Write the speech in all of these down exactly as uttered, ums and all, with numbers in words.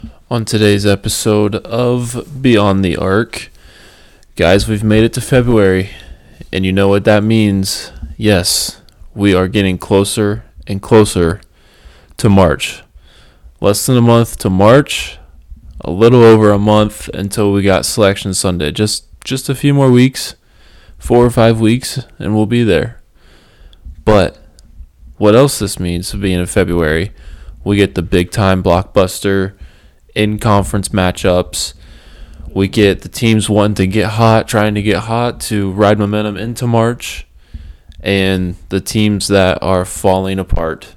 On today's episode of Beyond the Arc, guys, we've made it to February, and you know what that means. Yes, we are getting closer and closer to March. Less than a month to March, a little over a month until we got Selection Sunday. Just just a few more weeks, four or five weeks, and we'll be there. But what else this means being in February, we get the big-time blockbuster in-conference matchups. We get the teams wanting to get hot, trying to get hot to ride momentum into March, and the teams that are falling apart.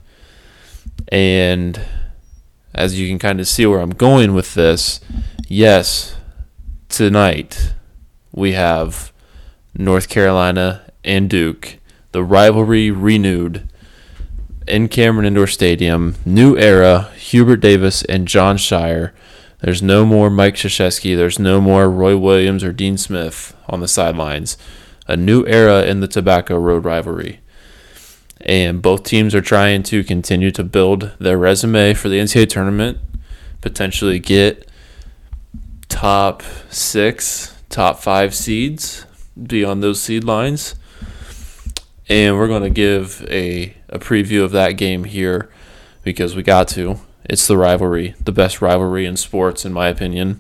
And as you can kind of see where I'm going with this, yes, tonight we have North Carolina and Duke, the rivalry renewed in Cameron Indoor Stadium. New era, Hubert Davis and Jon Scheyer. There's no more Mike Krzyzewski. There's no more Roy Williams or Dean Smith on the sidelines. A new era in the Tobacco Road rivalry. And both teams are trying to continue to build their resume for the N C double A tournament, potentially get top six, top five seeds, be on those seed lines. And we're going to give a, a preview of that game here because we got to. It's the rivalry, the best rivalry in sports, in my opinion.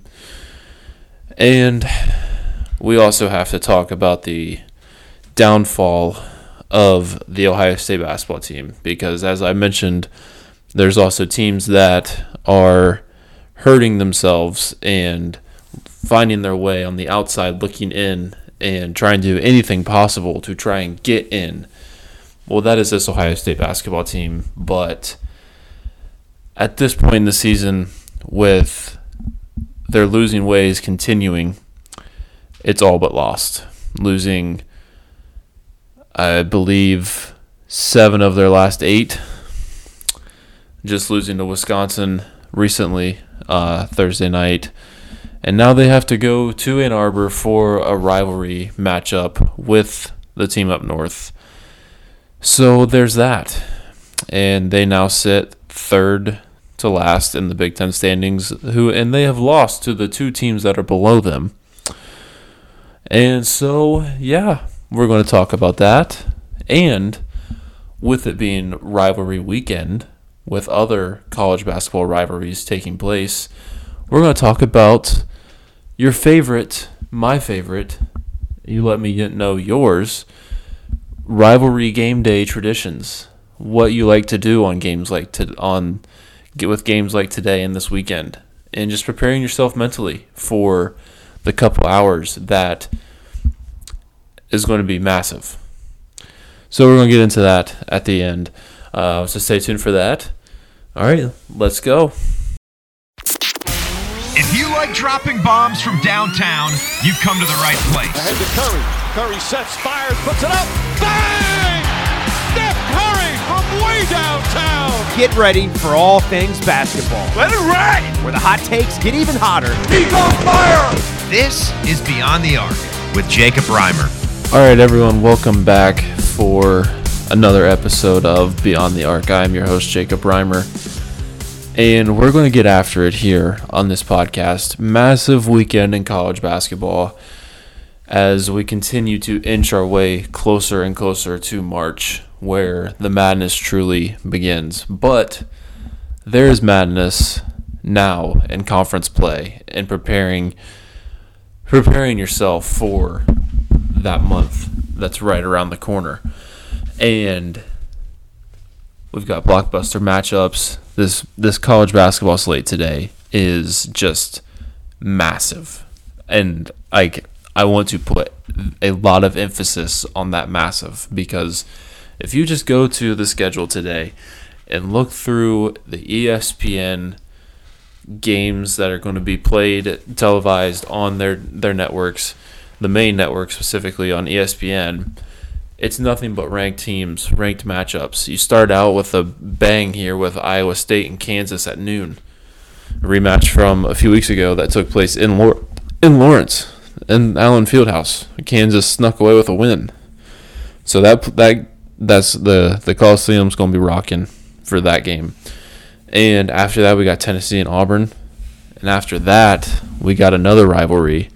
And we also have to talk about the downfall of the Ohio State basketball team because, as I mentioned, there's also teams that are hurting themselves and finding their way on the outside looking in and trying to do anything possible to try and get in. Well, that is this Ohio State basketball team, but at this point in the season, with their losing ways continuing, it's all but lost. Losing, I believe, seven of their last eight. Just losing to Wisconsin recently, uh, Thursday night. And now they have to go to Ann Arbor for a rivalry matchup with the team up north. So there's that. And they now sit third to last in the Big Ten standings, who and they have lost to the two teams that are below them. And so, yeah, we're going to talk about that. And with it being rivalry weekend, with other college basketball rivalries taking place, we're going to talk about your favorite, my favorite, you let me know yours, rivalry game day traditions. What you like to do on games like to on with games like today and this weekend, and just preparing yourself mentally for the couple hours that is going to be massive. So we're going to get into that at the end. Uh, so stay tuned for that. All right, let's go. If you like dropping bombs from downtown, you've come to the right place. Ahead to Curry. Curry sets, fires, puts it up. Bang! Steph Curry from way downtown. Get ready for all things basketball. Let it rain! Where the hot takes get even hotter. He's on fire! This is Beyond the Arc with Jacob Reimer. All right, everyone, welcome back for another episode of Beyond the Arc. I'm your host, Jacob Reimer. And we're going to get after it here on this podcast. Massive weekend in college basketball as we continue to inch our way closer and closer to March, where the madness truly begins. But there is madness now in conference play and preparing preparing yourself for that month that's right around the corner. And we've got blockbuster matchups. This this college basketball slate today is just massive. And I, I want to put a lot of emphasis on that massive, because if you just go to the schedule today and look through the E S P N games that are going to be played, televised on their, their networks, the main network specifically on E S P N, it's nothing but ranked teams, ranked matchups. You start out with a bang here with Iowa State and Kansas at noon. A rematch from a few weeks ago that took place in Lor- in Lawrence, in Allen Fieldhouse. Kansas snuck away with a win. So that that that's the the Coliseum's going to be rocking for that game. And after that, we got Tennessee and Auburn. And after that, we got another rivalry.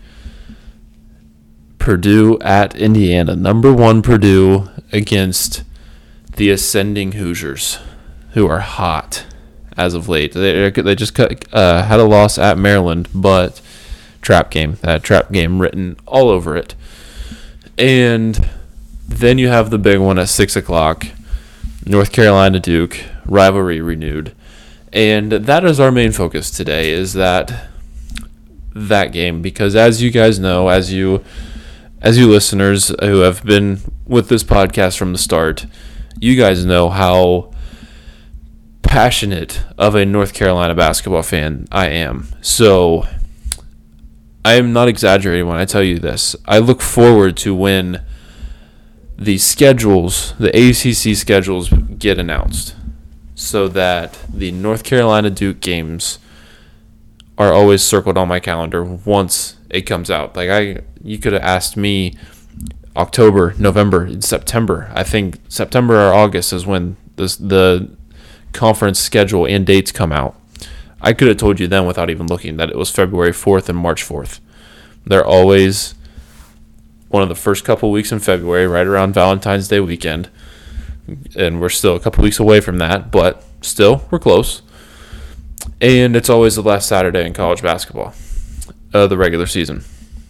Purdue at Indiana. Number one Purdue against the ascending Hoosiers, who are hot as of late. They they just cut, uh, had a loss at Maryland, but trap game. That trap game written all over it. And then you have the big one at six o'clock. North Carolina Duke, rivalry renewed. And that is our main focus today, is that that game. Because as you guys know, as you as you listeners who have been with this podcast from the start, you guys know how passionate of a North Carolina basketball fan I am. So I am not exaggerating when I tell you this. I look forward to when the schedules, the A C C schedules, get announced, so that the North Carolina Duke games are always circled on my calendar once it comes out. Like I, you could have asked me October, November, September. I think September or August is when this, the conference schedule and dates come out. I could have told you then without even looking that it was February fourth and March fourth. They're always one of the first couple weeks in February, right around Valentine's Day weekend. And we're still a couple weeks away from that, but still, we're close. And it's always the last Saturday in college basketball, uh, the regular season.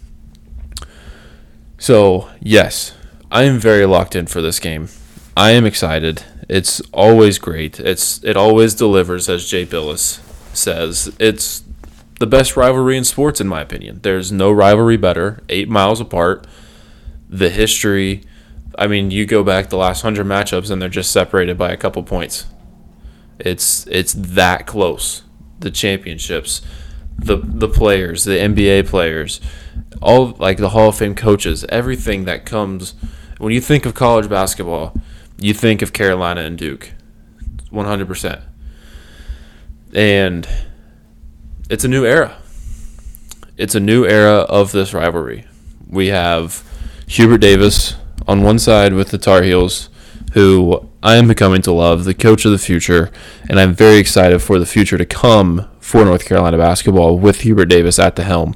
So, yes, I am very locked in for this game. I am excited. It's always great. It's It always delivers, as Jay Billis says. It's the best rivalry in sports, in my opinion. There's no rivalry better. Eight miles apart. The history, I mean, you go back the last hundred matchups and they're just separated by a couple points. It's it's that close. The championships, the the players, the N B A players, all like the Hall of Fame coaches, everything that comes. When you think of college basketball, you think of Carolina and Duke, one hundred percent. And it's a new era. It's a new era of this rivalry. We have Hubert Davis on one side with the Tar Heels, who I am becoming to love, the coach of the future, and I'm very excited for the future to come for North Carolina basketball with Hubert Davis at the helm.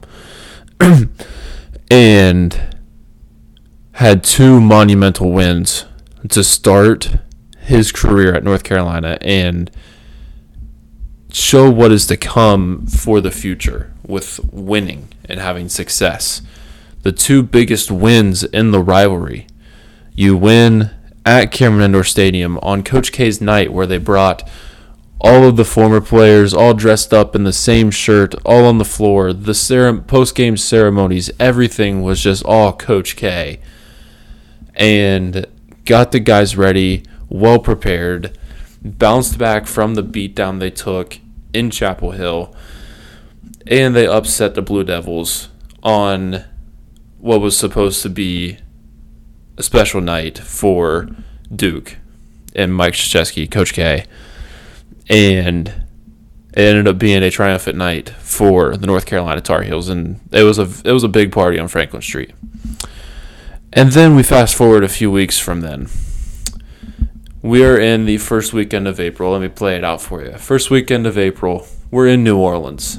And had two monumental wins to start his career at North Carolina and show what is to come for the future with winning and having success. The two biggest wins in the rivalry. You win at Cameron Indoor Stadium on Coach K's night, where they brought all of the former players all dressed up in the same shirt, all on the floor. The cere- post-game ceremonies, everything was just all Coach K. And got the guys ready, well prepared, bounced back from the beatdown they took in Chapel Hill, and they upset the Blue Devils on what was supposed to be a special night for Duke and Mike Krzyzewski, Coach K. And it ended up being a triumphant night for the North Carolina Tar Heels, and it was a it was a big party on Franklin Street. And then we fast forward a few weeks from then. We are in the first weekend of April. Let me play it out for you. First weekend of April, we're in New Orleans.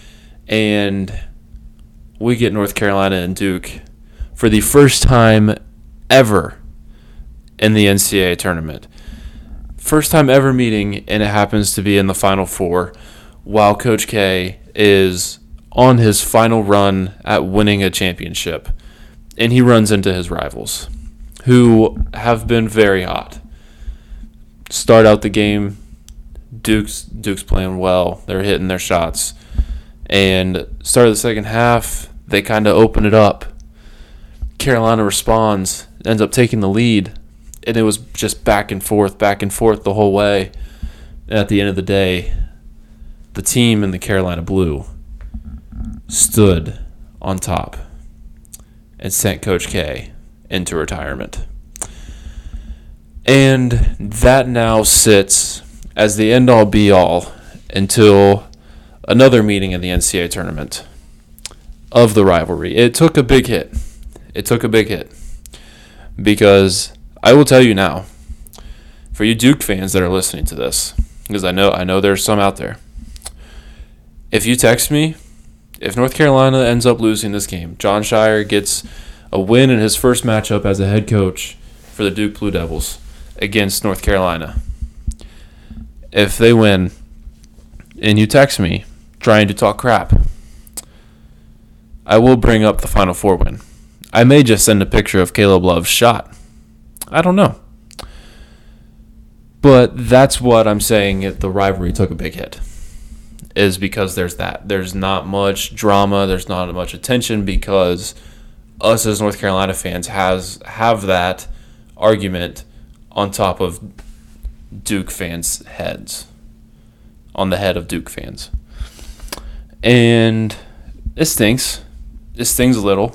And we get North Carolina and Duke for the first time ever in the N C double A tournament. First time ever meeting, and it happens to be in the Final Four, while Coach K is on his final run at winning a championship. And he runs into his rivals, who have been very hot. Start out the game, Duke's Duke's playing well. They're hitting their shots. And start of the second half, they kind of open it up. Carolina responds, ends up taking the lead. And it was just back and forth, back and forth the whole way. And at the end of the day, the team in the Carolina Blue stood on top and sent Coach K into retirement. And that now sits as the end-all be-all until another meeting in the N C double A tournament of the rivalry. It took a big hit. It took a big hit. Because I will tell you now, for you Duke fans that are listening to this, because I know I know there's some out there, if you text me, if North Carolina ends up losing this game, Jon Scheyer gets a win in his first matchup as a head coach for the Duke Blue Devils against North Carolina. If they win and you text me trying to talk crap, I will bring up the Final Four win. I may just send a picture of Caleb Love's shot. I don't know. But that's what I'm saying, the rivalry took a big hit, is because there's that. There's not much drama. There's not much attention because us as North Carolina fans has have that argument on top of Duke fans' heads, on the head of Duke fans. And it stinks. It stings a little.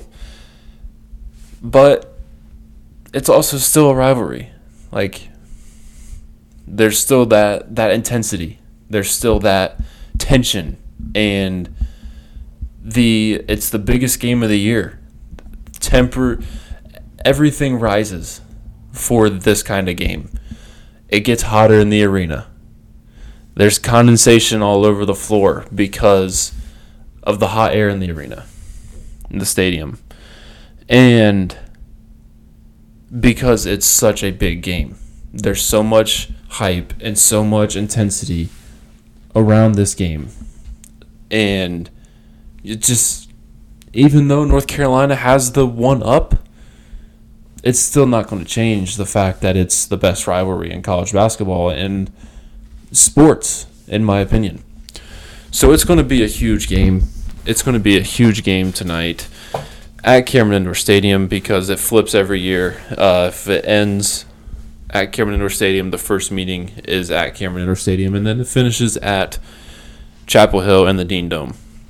But it's also still a rivalry. Like, there's still that, that intensity. There's still that tension. And the it's the biggest game of the year. Temper, everything rises for this kind of game. It gets hotter in the arena. There's condensation all over the floor because of the hot air in the arena, in the stadium. And because it's such a big game, there's so much hype and so much intensity around this game. And it just, even though North Carolina has the one up, it's still not going to change the fact that it's the best rivalry in college basketball and sports, in my opinion. So it's going to be a huge game. It's going to be a huge game tonight at Cameron Indoor Stadium because it flips every year. Uh, if it ends at Cameron Indoor Stadium, the first meeting is at Cameron Indoor Stadium, and then it finishes at Chapel Hill and the Dean Dome.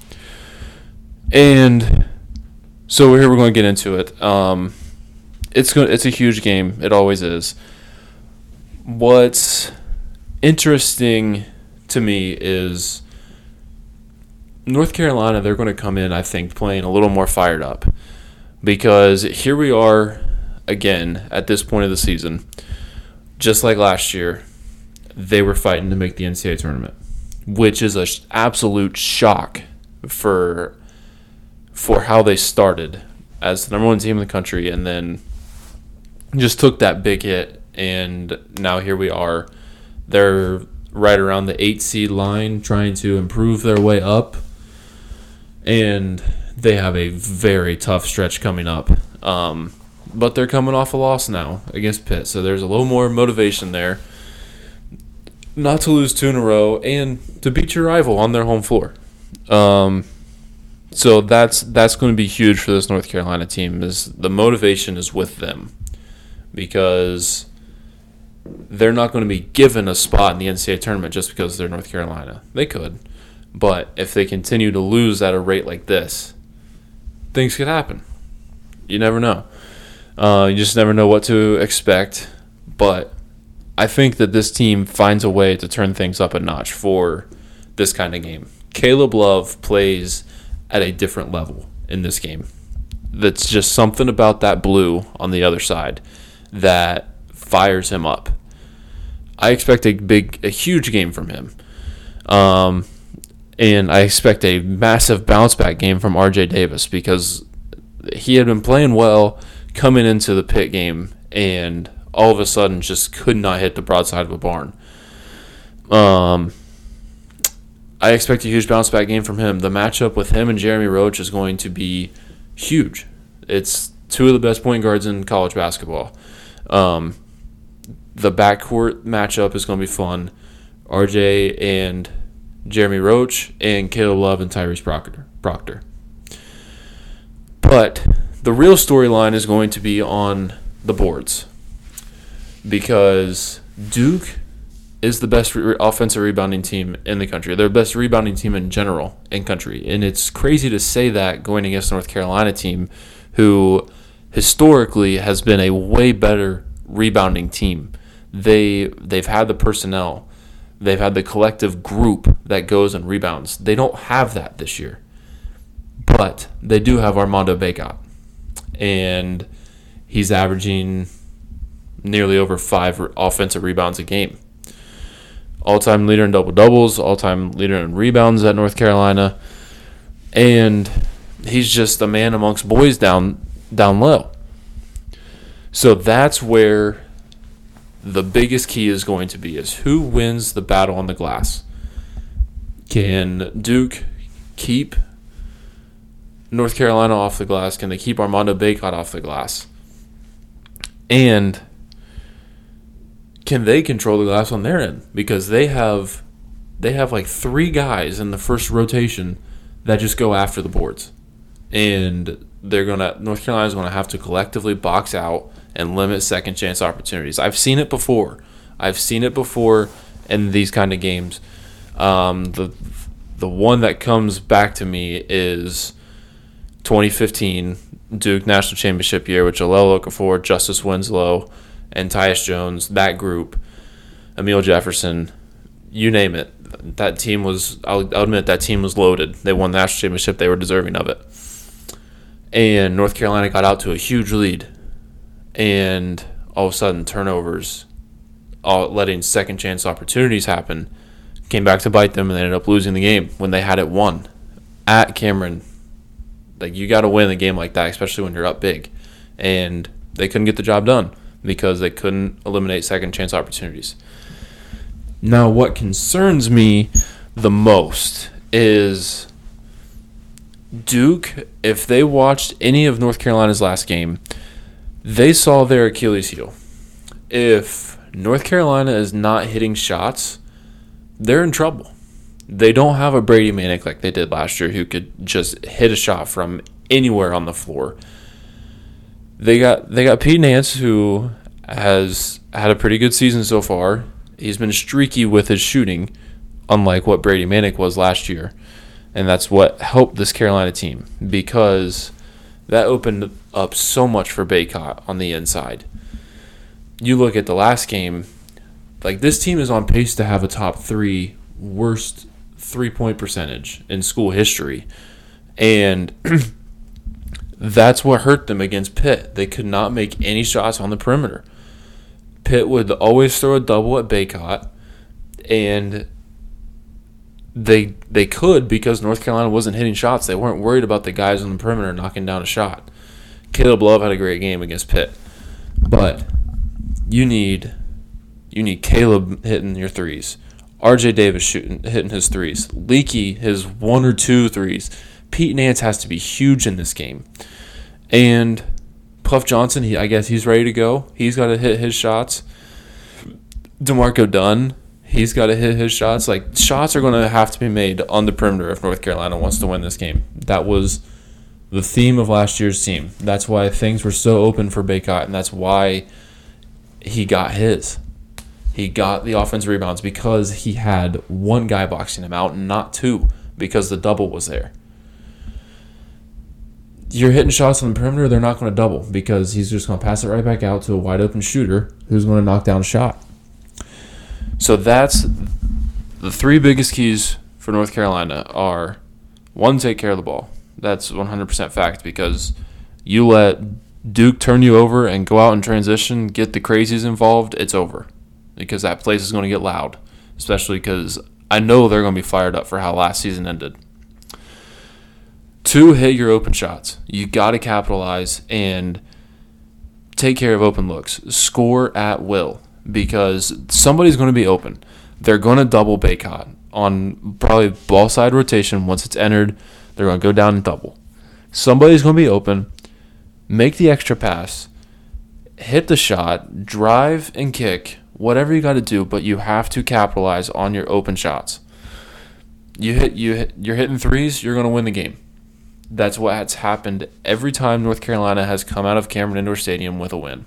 And so here we're going to get into it. Um, it's going. It's a huge game. It always is. What's interesting to me is North Carolina, they're going to come in, I think, playing a little more fired up because here we are again at this point of the season. Just like last year, they were fighting to make the N C double A tournament, which is an absolute shock for for how they started as the number one team in the country and then just took that big hit, and now here we are. They're right around the eight seed line trying to improve their way up, and they have a very tough stretch coming up. Um, but they're coming off a loss now against Pitt, so there's a little more motivation there not to lose two in a row and to beat your rival on their home floor. Um, so that's that's going to be huge for this North Carolina team. Is the motivation is with them because they're not going to be given a spot in the N C double A tournament just because they're North Carolina. They could. But if they continue to lose at a rate like this, things could happen. You never know. Uh, you just never know what to expect. But I think that this team finds a way to turn things up a notch for this kind of game. Caleb Love plays at a different level in this game. That's just something about that blue on the other side that fires him up. I expect a big, a huge game from him. Um, and I expect a massive bounce back game from R J Davis because he had been playing well coming into the Pitt game and all of a sudden just could not hit the broadside of a barn. Um, I expect a huge bounce back game from him. The matchup with him and Jeremy Roach is going to be huge. It's two of the best point guards in college basketball. Um, the backcourt matchup is going to be fun. R J and Jeremy Roach and Caleb Love and Tyrese Proctor. Proctor. But the real storyline is going to be on the boards because Duke is the best re- offensive rebounding team in the country. They're the best rebounding team in general in country. And it's crazy to say that going against the North Carolina team who historically has been a way better rebounding team. They, they've had the personnel. They've had the collective group that goes and rebounds. They don't have that this year. But they do have Armando Bacot. And he's averaging nearly over five offensive rebounds a game. all-time leader in double-doubles, all-time leader in rebounds at North Carolina, and he's just a man amongst boys down down low. So that's where the biggest key is going to be, is who wins the battle on the glass. Can Duke keep North Carolina off the glass? Can they keep Armando Bacot off the glass? And can they control the glass on their end? Because they have they have like three guys in the first rotation that just go after the boards. And they're gonna North Carolina's gonna have to collectively box out and limit second chance opportunities. I've seen it before. I've seen it before in these kind of games. Um, the the one that comes back to me is twenty fifteen Duke National Championship year with Jahlil Okafor, Justice Winslow, and Tyus Jones. That group, Emil Jefferson, you name it. That team was, I'll, I'll admit, that team was loaded. They won the national championship. They were deserving of it. And North Carolina got out to a huge lead. And all of a sudden, turnovers, all, letting second chance opportunities happen, came back to bite them, and they ended up losing the game when they had it won at Cameron. Like, you got to win a game like that, especially when you're up big. And they couldn't get the job done because they couldn't eliminate second chance opportunities. Now, what concerns me the most is Duke, if they watched any of North Carolina's last game, they saw their Achilles heel. If North Carolina is not hitting shots, they're in trouble. They don't have a Brady Manek like they did last year who could just hit a shot from anywhere on the floor. They got they got Pete Nance, who has had a pretty good season so far. He's been streaky with his shooting, unlike what Brady Manek was last year. And that's what helped this Carolina team, because that opened up so much for Bacot on the inside. You look at the last game, like, this team is on pace to have a top three worst three-point percentage in school history. And that's what hurt them against Pitt. They could not make any shots on the perimeter. Pitt would always throw a double at Bacot, and they they could because North Carolina wasn't hitting shots. They weren't worried about the guys on the perimeter knocking down a shot. Caleb Love had a great game against Pitt, but you need you need Caleb hitting your threes, R J Davis shooting hitting his threes, Leaky his one or two threes. Pete Nance has to be huge in this game, and Puff Johnson, he, I guess he's ready to go. He's got to hit his shots. DeMarco Dunn, he's got to hit his shots. Like, shots are going to have to be made on the perimeter if North Carolina wants to win this game. That was the theme of last year's team. That's why things were so open for Bacot, and that's why he got his. He got the offensive rebounds because he had one guy boxing him out and not two, because the double was there. You're hitting shots on the perimeter, they're not going to double because he's just going to pass it right back out to a wide open shooter who's going to knock down a shot. So that's the three biggest keys for North Carolina are, one, take care of the ball. That's one hundred percent fact, because you let Duke turn you over and go out in transition, get the crazies involved, it's over, because that place is going to get loud, especially because I know they're going to be fired up for how last season ended. Two, hit your open shots. You got to capitalize and take care of open looks. Score at will, because somebody's going to be open. They're going to double Bacot on probably ball side rotation. Once it's entered, they're going to go down and double. Somebody's going to be open. Make the extra pass. Hit the shot. Drive and kick. Whatever you got to do, but you have to capitalize on your open shots. You hit, you hit, you're hitting threes, you're going to win the game. That's what's happened every time North Carolina has come out of Cameron Indoor Stadium with a win.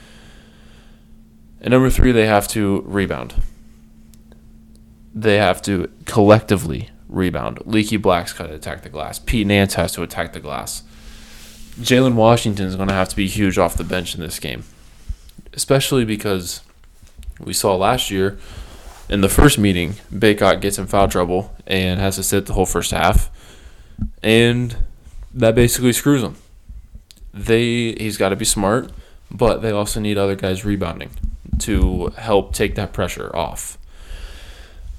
And number three, they have to rebound. They have to collectively rebound. Leaky Black's got to attack the glass. Pete Nance has to attack the glass. Jalen Washington is going to have to be huge off the bench in this game, especially because we saw last year in the first meeting, Bacot gets in foul trouble and has to sit the whole first half, and that basically screws him. They he's got to be smart, but they also need other guys rebounding to help take that pressure off.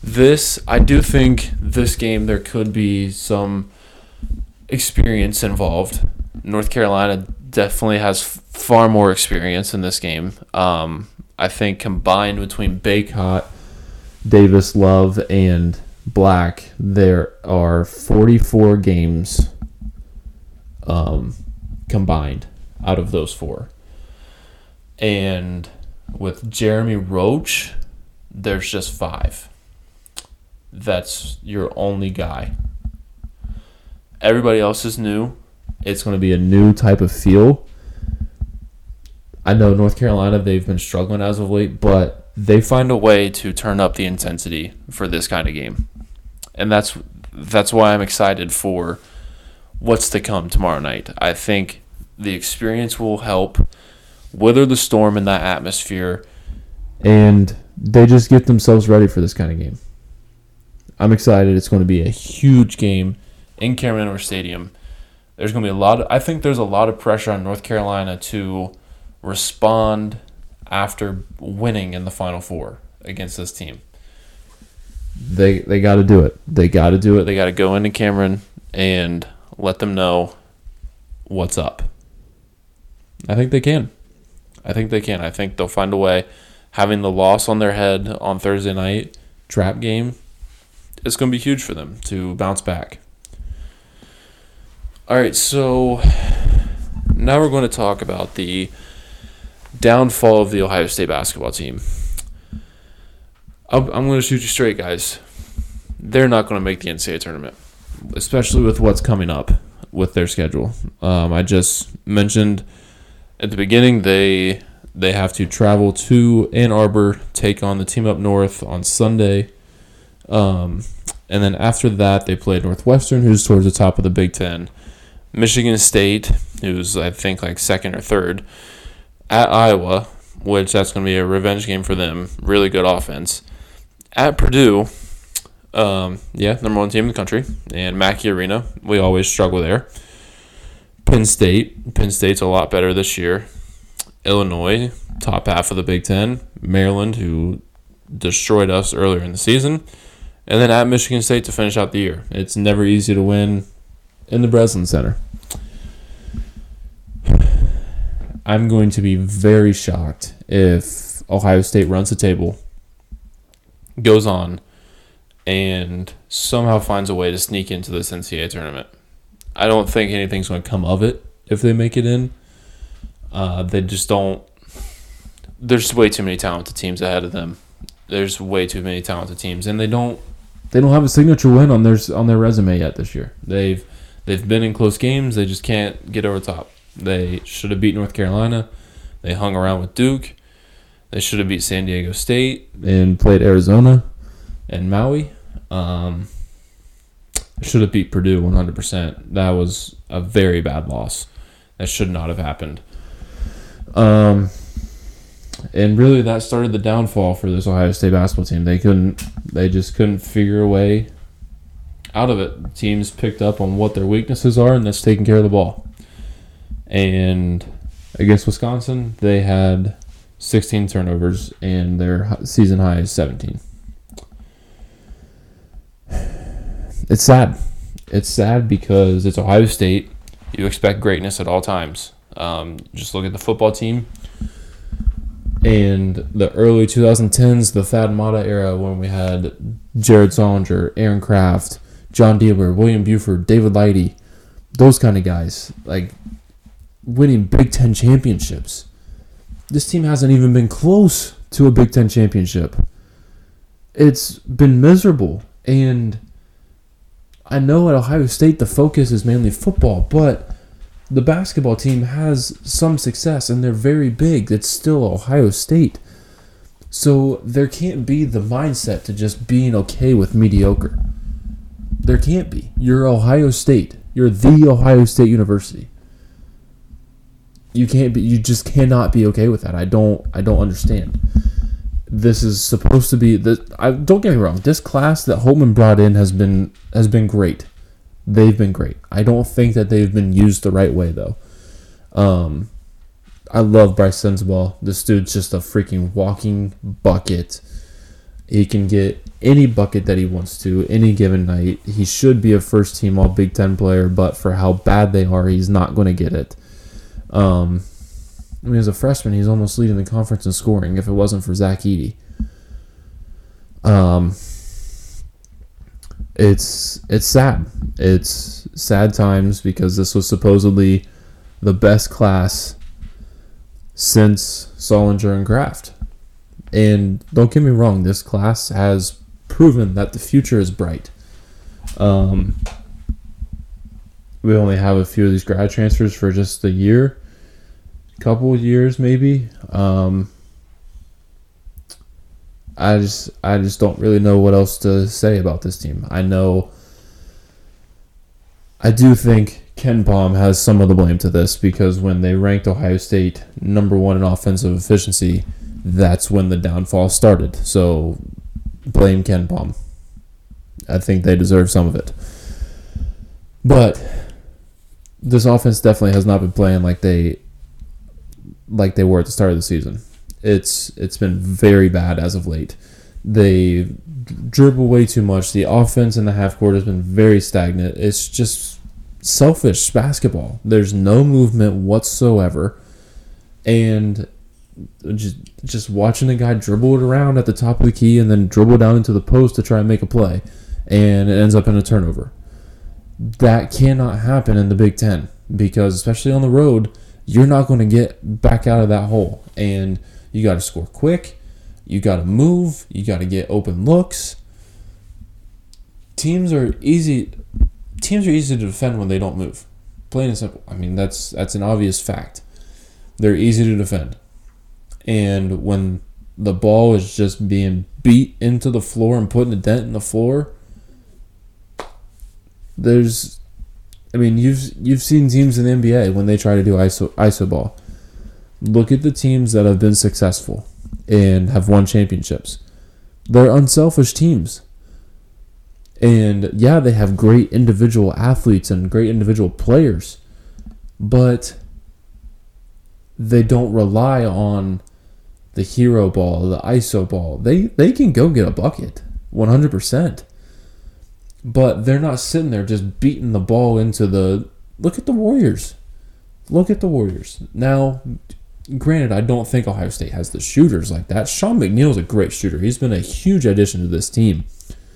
This, I do think this game there could be some experience involved. North Carolina definitely has far more experience in this game. Um, I think combined between Baycott, Davis, Love, and Black, there are forty-four games um, combined out of those four. And with Jeremy Roach, there's just five. That's your only guy. Everybody else is new. It's going to be a new type of feel. I know North Carolina, they've been struggling as of late, but they find a way to turn up the intensity for this kind of game. And that's that's why I'm excited for what's to come tomorrow night. I think the experience will help weather the storm in that atmosphere, and they just get themselves ready for this kind of game. I'm excited. It's going to be a huge game in Cameron Indoor Stadium. There's going to be a lot of, I think there's a lot of pressure on North Carolina to respond after winning in the Final Four against this team. They they got to do it. They got to do it. They got to go into Cameron and let them know what's up. I think they can. I think they can. I think they'll find a way. Having the loss on their head on Thursday night, trap game, it's going to be huge for them to bounce back. All right, so now we're going to talk about the downfall of the Ohio State basketball team. I'm going to shoot you straight, guys. They're not going to make the N C double A tournament, especially with what's coming up with their schedule. Um, I just mentioned at the beginning they they have to travel to Ann Arbor, take on the team up north on Sunday. Um, and then after that, they play Northwestern, who's towards the top of the Big Ten. Michigan State, who's I think like second or third. At Iowa, which that's going to be a revenge game for them. Really good offense. At Purdue, um, yeah, number one team in the country. And Mackey Arena, we always struggle there. Penn State. Penn State's a lot better this year. Illinois, top half of the Big Ten. Maryland, who destroyed us earlier in the season. And then at Michigan State to finish out the year. It's never easy to win in the Breslin Center. I'm going to be very shocked if Ohio State runs the table, goes on, and somehow finds a way to sneak into this N C double A tournament. I don't think anything's going to come of it if they make it in. Uh, they just don't. There's way too many talented teams ahead of them. There's way too many talented teams, and they don't. They don't have a signature win on their on their resume yet this year. They've they've been in close games. They just can't get over the top. They should have beat North Carolina. They hung around with Duke. They should have beat San Diego State and played Arizona and Maui. Um, should have beat Purdue one hundred percent. That was a very bad loss. That should not have happened. Um, and really that started the downfall for this Ohio State basketball team. They couldn't, they just couldn't figure a way out of it. Teams picked up on what their weaknesses are, and that's taking care of the ball. And against Wisconsin, they had sixteen turnovers, and their season high is seventeen. It's sad. It's sad because it's Ohio State. You expect greatness at all times. Um, just look at the football team. And the early twenty tens, the Thad Matta era, when we had Jared Solinger, Aaron Kraft, John Dealer, William Buford, David Lighty, those kind of guys, like winning Big Ten championships. This team hasn't even been close to a Big Ten championship. It's been miserable. And I know at Ohio State the focus is mainly football, but the basketball team has some success, and they're very big. It's still Ohio State. So there can't be the mindset to just being okay with mediocre. There can't be. You're Ohio State. You're the Ohio State University. You can't be. You just cannot be okay with that. I don't. I don't understand. This is supposed to be the. I don't get me wrong. This class that Holtman brought in has been has been great. They've been great. I don't think that they've been used the right way though. Um, I love Bryce Sensabaugh. This dude's just a freaking walking bucket. He can get any bucket that he wants to any given night. He should be a first-team All-Big Ten player, but for how bad they are, he's not going to get it. Um, I mean, as a freshman, he's almost leading the conference in scoring if it wasn't for Zach Edey. Um, it's it's sad. It's sad times because this was supposedly the best class since Solinger and Kraft. And don't get me wrong, this class has proven that the future is bright. Um, we only have a few of these grad transfers for just a year, couple of years maybe. Um, I just I just don't really know what else to say about this team. I know I do think Ken Pom has some of the blame to this because when they ranked Ohio State number one in offensive efficiency, that's when the downfall started. So blame Ken Pom. I think they deserve some of it. But this offense definitely has not been playing like they like they were at the start of the season. It's it's been very bad as of late. They dribble way too much. The offense in the half court has been very stagnant. It's just selfish basketball. There's no movement whatsoever. And just just watching a guy dribble it around at the top of the key and then dribble down into the post to try and make a play. And it ends up in a turnover. That cannot happen in the Big Ten because, especially on the road, you're not going to get back out of that hole. And you got to score quick. You got to move. You got to get open looks. Teams are easy. Teams are easy to defend when they don't move. Plain and simple. I mean, that's that's an obvious fact. They're easy to defend. And when the ball is just being beat into the floor and putting a dent in the floor, there's, I mean, you've you've seen teams in the N B A when they try to do iso iso ball. Look at the teams that have been successful and have won championships. They're unselfish teams. And yeah, they have great individual athletes and great individual players, but they don't rely on the hero ball, the iso ball. They they can go get a bucket, one hundred percent. But they're not sitting there just beating the ball into the... Look at the Warriors. Look at the Warriors. Now, granted, I don't think Ohio State has the shooters like that. Sean McNeil's a great shooter. He's been a huge addition to this team.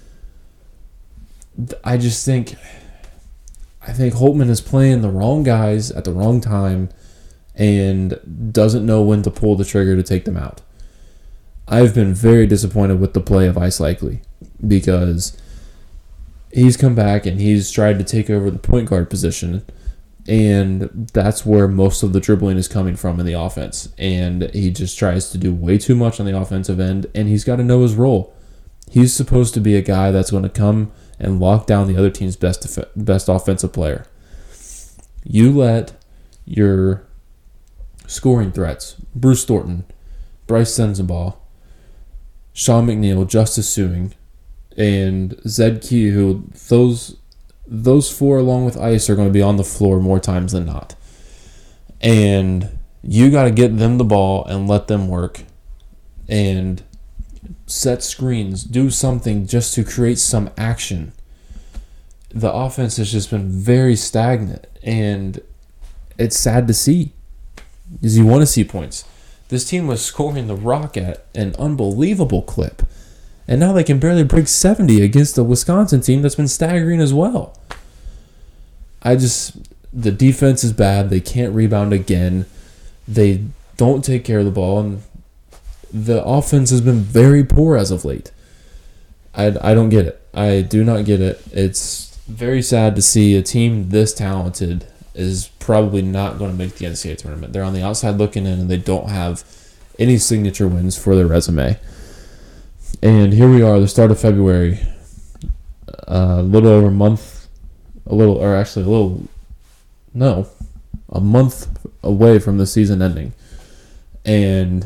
I just think... I think Holtman is playing the wrong guys at the wrong time and doesn't know when to pull the trigger to take them out. I've been very disappointed with the play of Ice Likely because he's come back and he's tried to take over the point guard position, and that's where most of the dribbling is coming from in the offense. And he just tries to do way too much on the offensive end, and he's got to know his role. He's supposed to be a guy that's going to come and lock down the other team's best best offensive player. You let your scoring threats, Bruce Thornton, Bryce Sensabaugh, Sean McNeil, Justice Suing, and Zed Key, who those those four along with Ice are going to be on the floor more times than not. And you got to get them the ball and let them work and set screens, do something just to create some action. The offense has just been very stagnant, and it's sad to see because you want to see points. This team was scoring the rock at an unbelievable clip. And now they can barely break seventy against a Wisconsin team that's been staggering as well. I just... The defense is bad. They can't rebound again. They don't take care of the ball. And the offense has been very poor as of late. I, I don't get it. I do not get it. It's very sad to see a team this talented is probably not going to make the N C double A tournament. They're on the outside looking in, and they don't have any signature wins for their resume. And here we are, the start of February, uh, a little over a month, a little, or actually a little, no, a month away from the season ending. And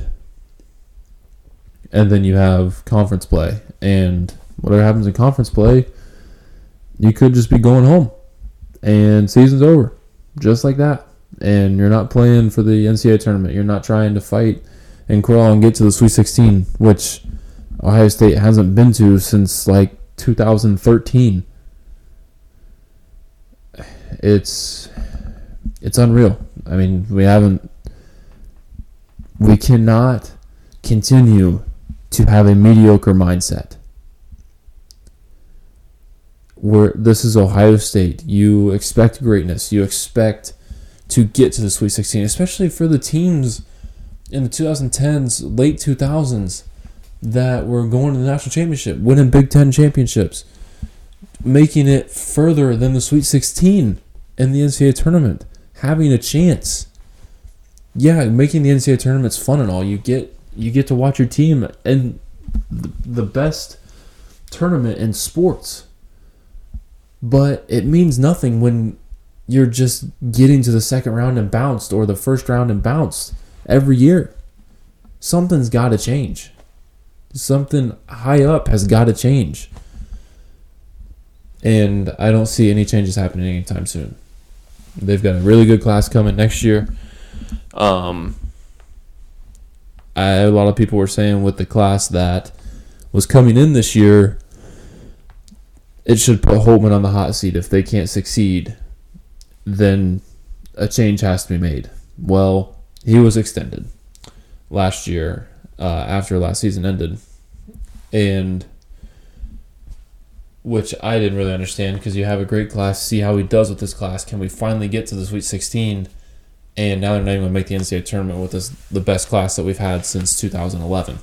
and then you have conference play. And whatever happens in conference play, you could just be going home. And season's over, just like that. And you're not playing for the N C double A tournament. You're not trying to fight and crawl and get to the Sweet sixteen, which... Ohio State hasn't been to since like two thousand thirteen. It's it's unreal. I mean, we haven't we cannot continue to have a mediocre mindset. We're, this is Ohio State. You expect greatness. You expect to get to the Sweet sixteen, especially for the teams in the twenty tens, late two thousands that were going to the national championship, winning Big Ten championships, making it further than the Sweet sixteen in the N C double A tournament, having a chance. Yeah, making the N C double A tournament's fun and all. You get you get to watch your team in the best tournament in sports. But it means nothing when you're just getting to the second round and bounced, or the first round and bounced every year. Something's got to change. Something high up has got to change. And I don't see any changes happening anytime soon. They've got a really good class coming next year. Um, I, a lot of people were saying with the class that was coming in this year, it should put Holtman on the hot seat. If they can't succeed, then a change has to be made. Well, he was extended last year uh, after last season ended, and which I didn't really understand, because you have a great class. See how he does with this class. Can we finally get to the Sweet sixteen? And now they're not even going to make the N C double A tournament with this, the best class that we've had since two thousand eleven.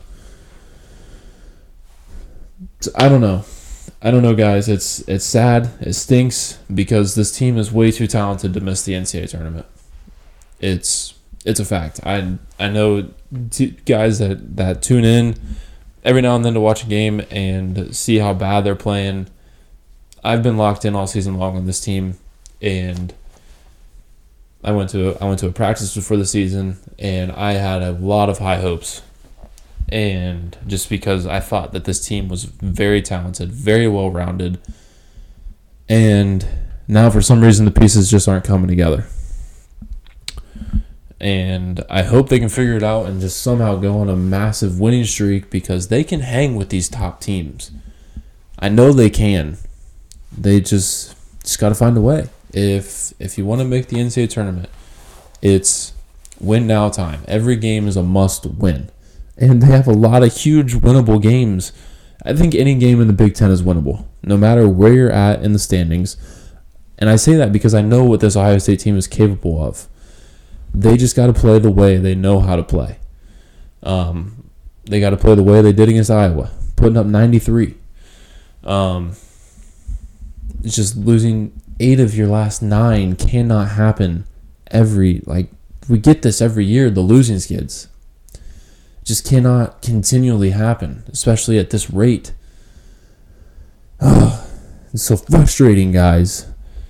So I don't know. I don't know, guys. It's it's sad. It stinks, because this team is way too talented to miss the N C double A tournament. It's it's a fact. I I know t- guys that, that tune in every now and then to watch a game and see how bad they're playing. I've been locked in all season long on this team, and I went to I went to a practice before the season, and I had a lot of high hopes. And just because I thought that this team was very talented, very well-rounded, and now for some reason the pieces just aren't coming together. And I hope they can figure it out and just somehow go on a massive winning streak, because they can hang with these top teams. I know they can. They just just got to find a way. If if you want to make the N C double A tournament, it's win now time. Every game is a must win. And they have a lot of huge winnable games. I think any game in the Big Ten is winnable, no matter where you're at in the standings. And I say that because I know what this Ohio State team is capable of. They just got to play the way they know how to play. Um, they got to play the way they did against Iowa, putting up ninety-three. Um, it's just losing eight of your last nine cannot happen every, like, we get this every year, the losing skids. Just cannot continually happen, especially at this rate. Oh, it's so frustrating, guys.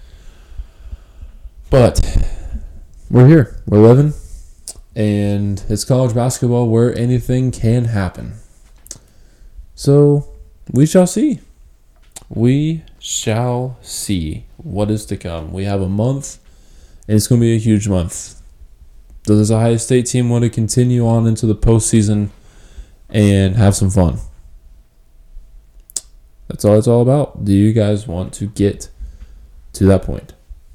But we're here. We're living. And it's college basketball where anything can happen. So we shall see. We shall see what is to come. We have a month, and it's going to be a huge month. Does this Ohio State team want to continue on into the postseason and have some fun? That's all it's all about. Do you guys want to get to that point?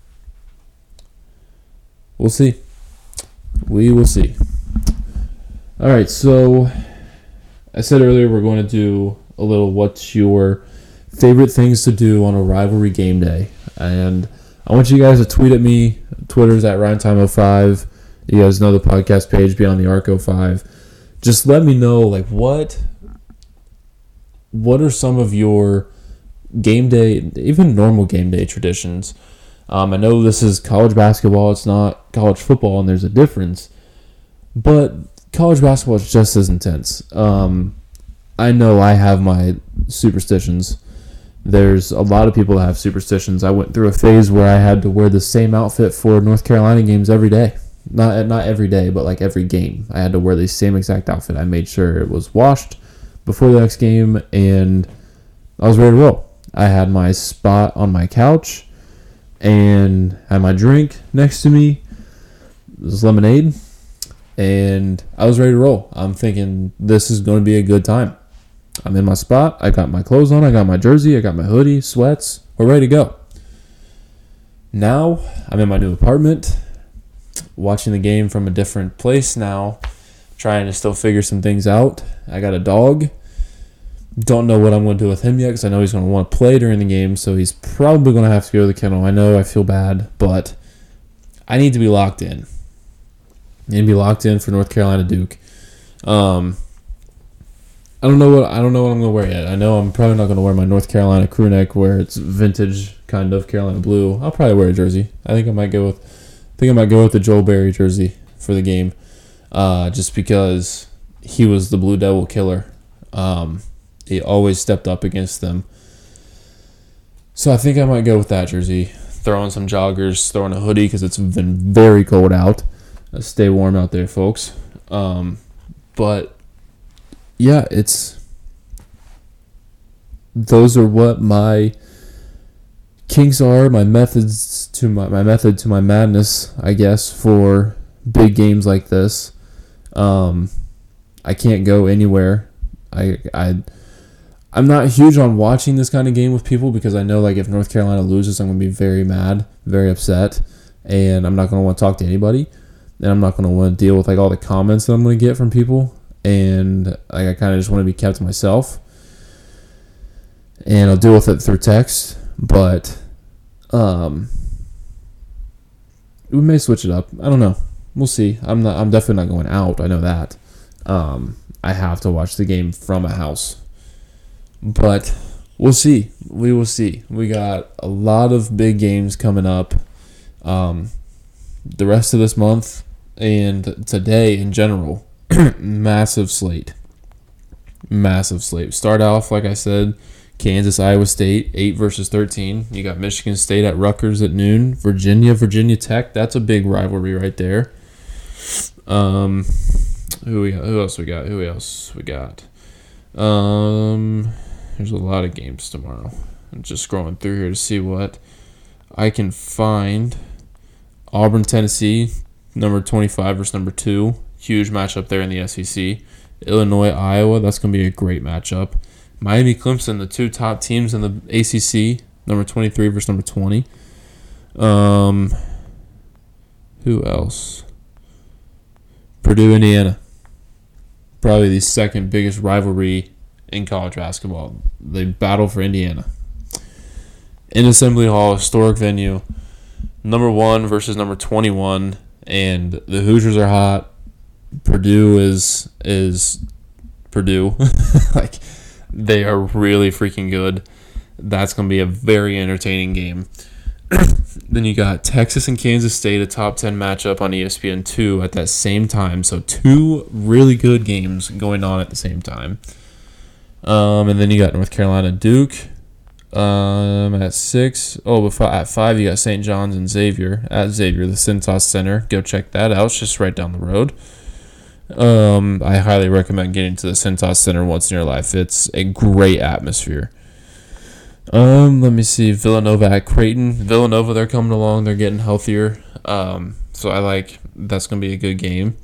We'll see. We will see. All right, so I said earlier we're going to do a little what's your favorite things to do on a rivalry game day. And I want you guys to tweet at me. Twitter's at Ryan Time oh five. You guys know the podcast page, Beyond the Arc oh five. Just let me know, like, what what are some of your game day, even normal game day traditions? Um, I know this is college basketball. It's not college football, and there's a difference. But college basketball is just as intense. Um, I know I have my superstitions. There's a lot of people that have superstitions. I went through a phase where I had to wear the same outfit for North Carolina games every day. Not not every day, but like every game. I had to wear the same exact outfit. I made sure it was washed before the next game, and I was ready to roll. I had my spot on my couch and had my drink next to me. It was lemonade, and I was ready to roll. I'm thinking this is going to be a good time. I'm in my spot. I got my clothes on. I got my jersey. I got my hoodie, sweats. We're ready to go. Now, I'm in my new apartment, watching the game from a different place now, trying to still figure some things out. I got a dog. Don't know what I'm going to do with him yet because I know he's going to want to play during the game, so he's probably going to have to go to the kennel. I know I feel bad, but I need to be locked in. I need to be locked in for North Carolina Duke. Um, I don't know what I don't know what I'm going to wear yet. I know I'm probably not going to wear my North Carolina crew neck where it's vintage kind of Carolina blue. I'll probably wear a jersey. I think I might go with I think I might go with the Joel Berry jersey for the game. Uh, just because he was the Blue Devil killer. Um, he always stepped up against them. So I think I might go with that jersey. Throw on some joggers, throw on a hoodie because it's been very cold out. Uh, stay warm out there, folks. Um, but yeah, it's those are what my kinks are, my methods to my, my method to my madness, I guess, for big games like this. Um, I can't go anywhere. I I I'm not huge on watching this kind of game with people because I know like if North Carolina loses, I'm gonna be very mad, very upset, and I'm not gonna want to talk to anybody, and I'm not gonna want to deal with like all the comments that I'm gonna get from people, and like I kind of just want to be kept to myself, and I'll deal with it through text, but um, we may switch it up. I don't know. We'll see. I'm not. I'm definitely not going out. I know that. Um, I have to watch the game from a house. But we'll see. We will see. We got a lot of big games coming up um, the rest of this month and today in general. Massive slate. Massive slate. Start off, like I said, Kansas, Iowa State, eight versus thirteen. You got Michigan State at Rutgers at noon. Virginia, Virginia Tech. That's a big rivalry right there. Um, who we got? Who else we got? Who else we got? Um... There's a lot of games tomorrow. I'm just scrolling through here to see what I can find. Auburn, Tennessee, number twenty-five versus number two. Huge matchup there in the S E C. Illinois, Iowa, that's going to be a great matchup. Miami, Clemson, the two top teams in the A C C, number twenty-three versus number twenty. Um, who else? Purdue, Indiana. Probably the second biggest rivalry in college basketball. They battle for Indiana. In Assembly Hall, historic venue. Number one versus number twenty-one. And the Hoosiers are hot. Purdue is is Purdue. Like, they are really freaking good. That's going to be a very entertaining game. Then you got Texas and Kansas State, a top ten matchup on E S P N two at that same time. So two really good games going on at the same time. Um, and then you got North Carolina Duke um, at six. Oh, but at five you got Saint John's and Xavier at Xavier, the Cintas Center. Go check that out. It's just right down the road. Um, I highly recommend getting to the Cintas Center once in your life. It's a great atmosphere. Um, let me see. Villanova at Creighton. Villanova, they're coming along. They're getting healthier. Um, so I like that's gonna be a good game.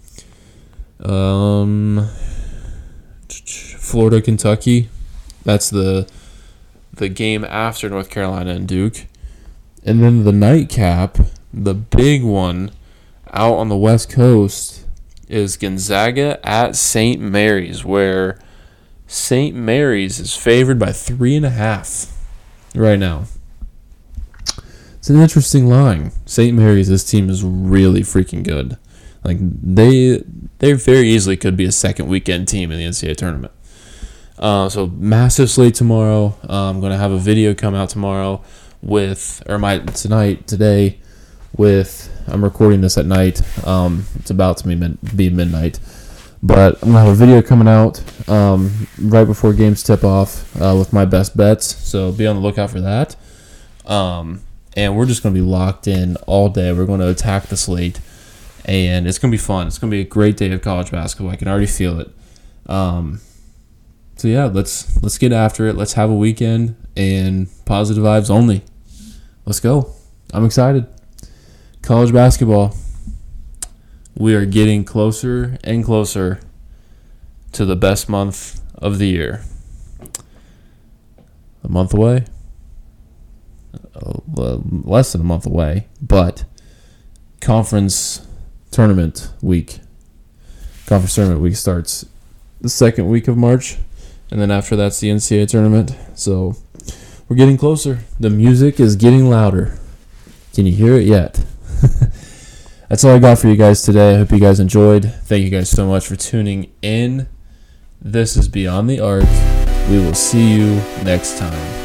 Um. Florida, Kentucky. That's the the game after North Carolina and Duke. And then the nightcap, the big one out on the West Coast, is Gonzaga at Saint Mary's, where Saint Mary's is favored by three and a half right now. It's an interesting line. Saint Mary's, this team is really freaking good. Like, they they very easily could be a second weekend team in the N C double A tournament. Uh, so, massive slate tomorrow. Uh, I'm going to have a video come out tomorrow with, or my tonight, today, with, I'm recording this at night. Um, it's about to be, mid, be midnight. But I'm going to have a video coming out um, right before games tip off uh, with my best bets. So, be on the lookout for that. Um, and we're just going to be locked in all day. We're going to attack the slate. And it's going to be fun. It's going to be a great day of college basketball. I can already feel it. Um, so, yeah, let's let's get after it. Let's have a weekend and positive vibes only. Let's go. I'm excited. College basketball. We are getting closer and closer to the best month of the year. a month away. Uh, less than a month away, but conference tournament week. Conference tournament week starts the second week of March, and then after that's the N C double A tournament. So we're getting closer. The music is getting louder. Can you hear it yet? That's all I got for you guys today. I hope you guys enjoyed. Thank you guys so much for tuning in. This is Beyond the Arc. We will see you next time.